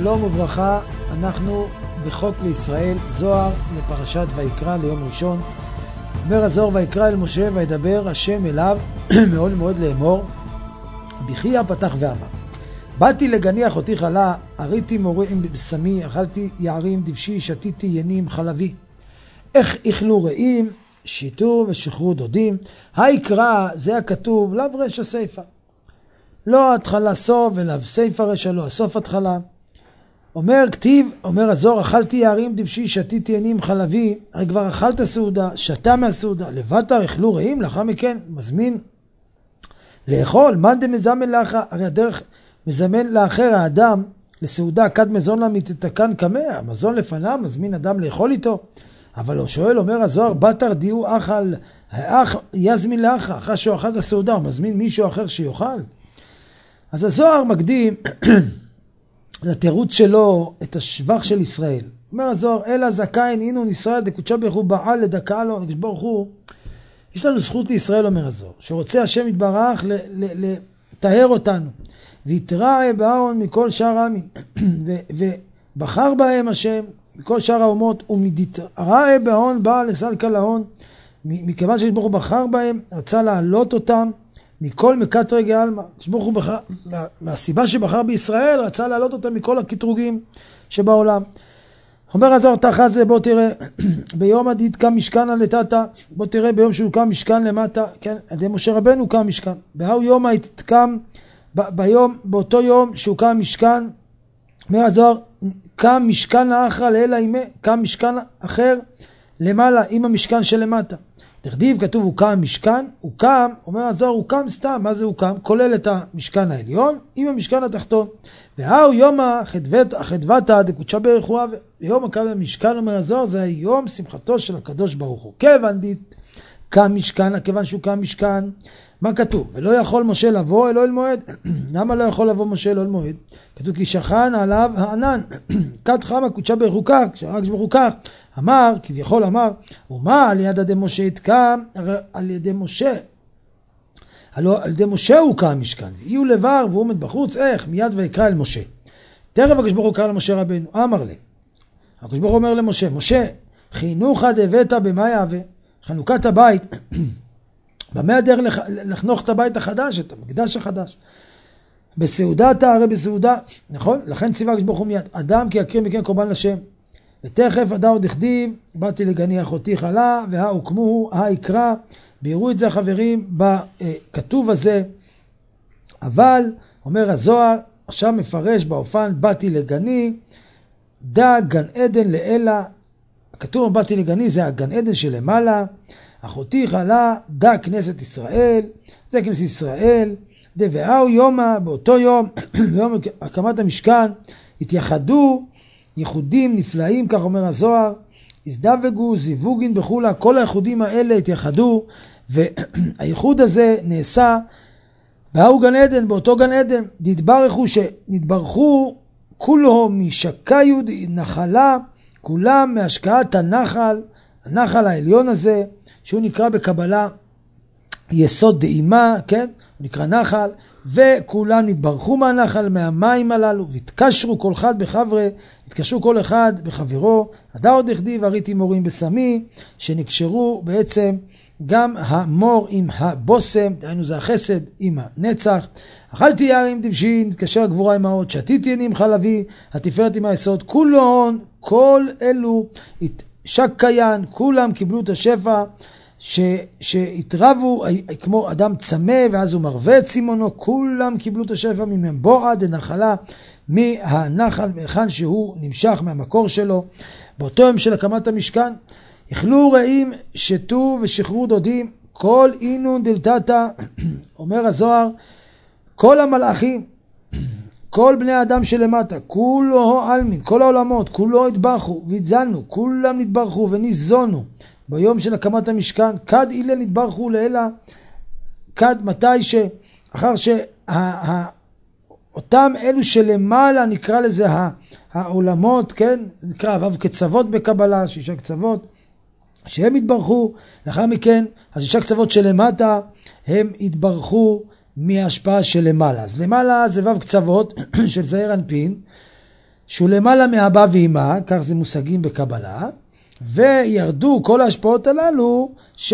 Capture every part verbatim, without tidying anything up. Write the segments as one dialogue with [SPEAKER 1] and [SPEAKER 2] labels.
[SPEAKER 1] שלום וברכה, אנחנו בחוק לישראל, זוהר לפרשת ויקרא ליום ראשון. אומר הזוהר, ויקרא אל משה וידבר השם אליו מאוד מאוד לאמור, בכי פתח ואמר, באתי לגני אחותי חלה, הריתי מורים בשמי, אכלתי יערים דבשי, שתיתי ינים חלבי. איך איכלו רעים, שיתו ושחרו דודים. היקרא זה הכתוב, לאו רשע סיפה. לא התחלה סוף ולאו סיפה רשע, לא הסוף התחלה. אומר כתיב, אומר הזוהר, אכלתי יערים דבשי, שתיתי ינים חלבי. הרי כבר אכלת סעודה, שתה מהסעודה, לבטר איכלו רעים, לאחר מכן מזמין לאכול. מאן דמזמן לאחר, הרי הדרך מזמן לאחר האדם לסעודה, כד מזון לה מתתקן קמה, המזון לפניו מזמין אדם לאכול איתו. אבל הוא שואל, אומר הזוהר, בתר דיהו אכל, האח יזמין לאחר, אחרי שהוא אכל את הסעודה, הוא מזמין מישהו אחר שיאכל. אז הזוהר מקדים לתירוץ שלו את השבח של ישראל. אומר הזוהר, אלא זכאין אינון ישראל דקודשה ברוך הוא בעל לדקה לו, נקדש ברוך הוא, יש לנו זכות לישראל, אומר הזוהר, שרוצה השם יתברך לטהר אותנו, ויתראה באון מכל שאר העמים, ובחר בהם השם מכל שאר האומות, ומתראה באון בא לסלקה להון, מכיוון שיש ברוך הוא בחר בהם, רצה להעלות אותם מכל מקטרגי אלמה. ברוך הוא בחר, מהסיבה שבחר בישראל, רצה להעלות אותם מכל הקטרוגים שבעולם. אומר הזוהר תחת זה, בוא תראה, ביום עדיד קם משכן על לטאטה, בוא תראה ביום שהוא קם משכן למטה, כן, על ידי משה רבנו קם משכן. בהוא יום התקם, ביום, באותו יום שהוא קם משכן, אומר הזוהר, קם משכן האחרא לאלה אימה, קם משכן אחר למעלה, עם המשכן שלמטה. דכתיב כתוב הוא קם משכן, הוא קם, אומר הזוהר, הוא קם סתם, מה זה הוא קם? כולל את המשכן העליון עם המשכן התחתון. והאו יום החדוותה דקודשה ברוך הוא, ויום הקם המשכן, אומר הזוהר, זה היום שמחתו של הקדוש ברוך הוא. כיוון דית קם משכן, כיוון שהוא קם משכן, מה כתוב? ולא יכול משה לבוא אלו אל מועד. למה לא יכול לבוא משה אלו אל מועד? כתוב כי שכן עליו הענן. כת חמה קודשה ברוך הוא כך, כשרק ברוך הוא כך, אמר, כביכול אמר, ומה על יד ידי משה התקם, על ידי משה, על ידי משה הוא קם משכן, ויהיו לבר והוא עומד בחוץ, איך? מיד ויקרא אל משה. תראה הקדוש ברוך הוא קרא למשה רבנו, אמר לי, הקדוש ברוך הוא אומר למשה, משה, חינוך דבית במה יהווה, חנוכת הבית, במה הדרך לחנוך את הבית החדש, את המקדש החדש? בסעודה תערה בסעודה, נכון? לכן ציווה הקדוש ברוך הוא מיד, אדם כי יקריב מכן קורבן לשם. ותכף הדאו דכתיב, באתי לגני אחותי חלה, והוקמו, היקרא, בירו את זה החברים בכתוב הזה, אבל, אומר הזוהר, עכשיו מפרש באופן, באתי לגני, דא גן עדן לאלה, הכתוב באתי לגני זה הגן עדן שלמעלה, אחותי חלה, דא כנסת ישראל, זה כנסת ישראל, דבאו יומה, באותו יום, ביום הקמת המשכן, התייחדו, ייחודים נפלאים, כך אומר הזוהר, הזדווגו, זיווגין בחולה, כל הייחודים האלה התייחדו, והייחוד הזה נעשה בהוא גן עדן, באותו גן עדן, נתברכו, שנתברכו כולו משקיוד נחלה, כולם מהשקעת הנחל, הנחל העליון הזה, שהוא נקרא בקבלה יסוד דאימה, כן? הוא נקרא נחל, וכולם נתברכו מהנחל, מהמים הללו, והתקשרו כל אחד בחברה, התקשרו כל אחד בחברו, הדאו דכתיב הריתי מורים בשמי, שנקשרו בעצם גם המור עם הבוסם, דהיינו זה החסד עם הנצח, אכלתי יערים דבשי, נתקשר הגבורה עם האות, שתיתי ינים חלבי, התפארת עם היסוד, כולו הון, כל אלו שקיים, כולם קיבלו את השפע, ש, שהתרבו כמו אדם צמא ואז הוא מרווה את סימונו, כולם קיבלו את השפע ממבואה דנחלה, מהנחל מהיכן שהוא נמשך מהמקור שלו. באותו יום של הקמת המשכן אכלו רעים, שתו ושחרו דודים, כל אינון דלתתה, אומר הזוהר, כל המלאכים, כל בני האדם שלמטה, כולו אלמין, כל העולמות, כולו התברכו והתזלנו, כולם נתברכו וניזונו ביום של הקמת המשכן, כד אילה נתברכו לאלה, כד מתי שאחר שאותם אלו שלמעלה נקרא לזה העולמות, כן, נקרא אבב קצוות בקבלה, שישה קצוות, שהם התברכו, לאחר מכן השישה קצוות שלמטה הם התברכו מההשפעה של למעלה. אז למעלה זה וו קצוות של זעיר אנפין, שהוא למעלה מאבא ואמא, כך זה מושגים בקבלה, וירדו כל ההשפעות הללו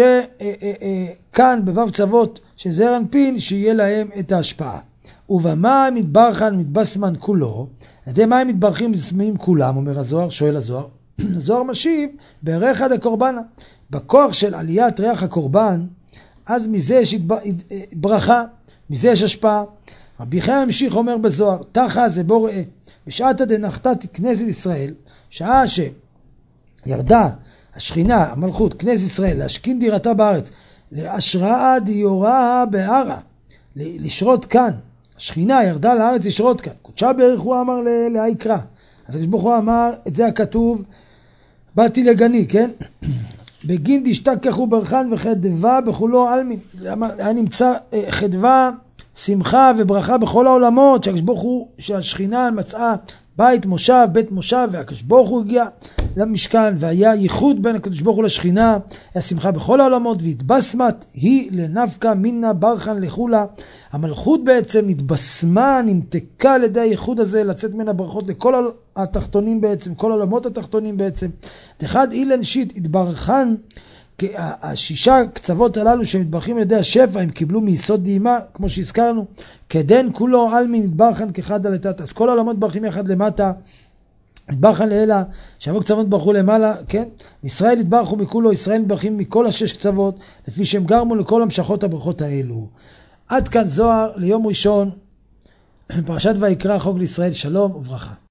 [SPEAKER 1] שכאן בבב צוות של זעיר אנפין שיהיה להם את ההשפעה. ובמים מתברכן מתבסמן כולו, על ידי מים מתברכים מתבסמים כולם, אומר הזוהר, שואל הזוהר. הזוהר משיב, בריחא דקורבנא, בכוח של עליית ריח הקורבן, אז מזה יש ברכה, מזה יש השפעה. רבי חיים המשיך אומר בזוהר, תחה זה בוא ראה, בשעת דנחתת כנסת ישראל, שעה שירדה השכינה, המלכות, כנסת ישראל, להשכין דירתה בארץ, להשראה דיורה בערה, לשרות כאן, השכינה ירדה לארץ לשרות כאן, קודשה בערך הוא אמר להיקרא, אז הקדוש ברוך הוא אמר, את זה הכתוב, באתי לגני, כן? בגין דשתכחו ברכן וחדווה בכולו עלמין, היה נמצא חדווה, שמחה וברכה בכל העולמות, שהקדוש ברוך הוא, שהשכינה מצאה בית מושב, בית מושב, והקדוש ברוך הוא הגיע למשכן, והיה ייחוד בין הקדוש ברוך הוא לשכינה, היה שמחה בכל העולמות, והתבסמת היא לנפקא מינה ברכן לחולה, המלכות בעצם התבסמה, נמתקה על ידי הייחוד הזה, לצאת מן הברכות לכל התחתונים בעצם, כל העולמות התחתונים בעצם. אחד אילן שיט התברכן, השישה קצוות הללו שמתברכים על ידי השפע, הם קיבלו מיסוד דהימה, כמו שהזכרנו, כדן כולו עלמין התברכן כחד על התת, אז כל העולמות מתברכים יחד למטה, התברכן לאלה, שבו קצוות התברכו למעלה, כן? ישראל התברכו מכולו, ישראל מתברכים מכל השש קצוות, לפי שהם גרמו לכל המשכות הברכות האלו. עד כאן זוהר ליום ראשון, פרשת ויקרא, חוק לישראל, שלום וברכה.